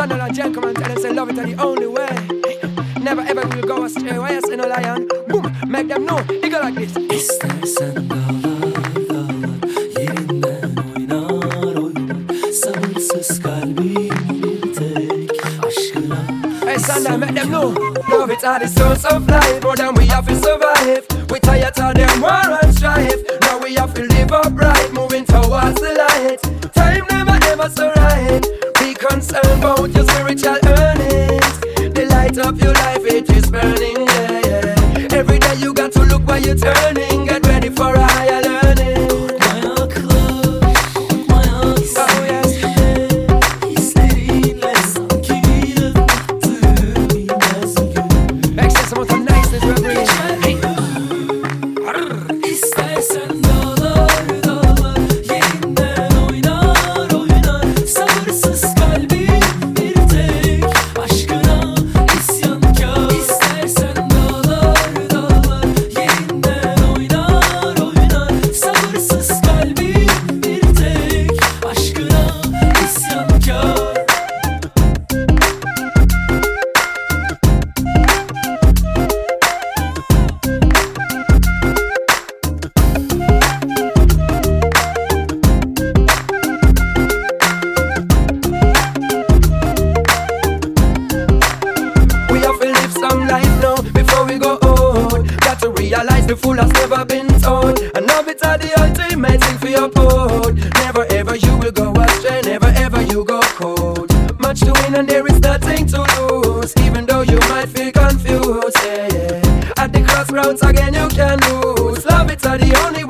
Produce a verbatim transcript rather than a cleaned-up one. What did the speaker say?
Channel and gentlemen tell them say love it are the only way. Never ever will go astray. Why you say no lion? Boom, make them know. It go like this. İstersen dağlar dağlar yerinden oynar oynar. Sabırsız kalbim bir tek aşkına. Hey Sunday, make them know. Love it are the source of life. More than we have to survive. We tired of them war and strife. Now we have to live upright, moving towards the light. Time never ever so right. Be concerned about your spiritual earnings. The light of your life, it is burning, yeah, yeah. Every day you got to look where you're turning. Get ready for a higher learning. Ayaklar, ayaklar Oh yes. Hislerinle sanki yıktığım bilmez gün. Make sense of the niceness we're bringing. Hey. İstersen dağlar dağlar yerinden oynar oynar. Sabırsız kalbim bir tek aşkına isyankar. İstersen dağlar dağlar yerinden oynar oynar. Sabırsız kalbim bir tek aşkına isyankar. We have to live some life now before we go old. Got to realize the fool has never been told. And love it are the ultimate thing for your port. Never ever you will go astray, never ever you go cold. Much to win and there is nothing to lose. Even though you might feel confused, yeah, yeah. At the crossroads again you can lose. Love it are the only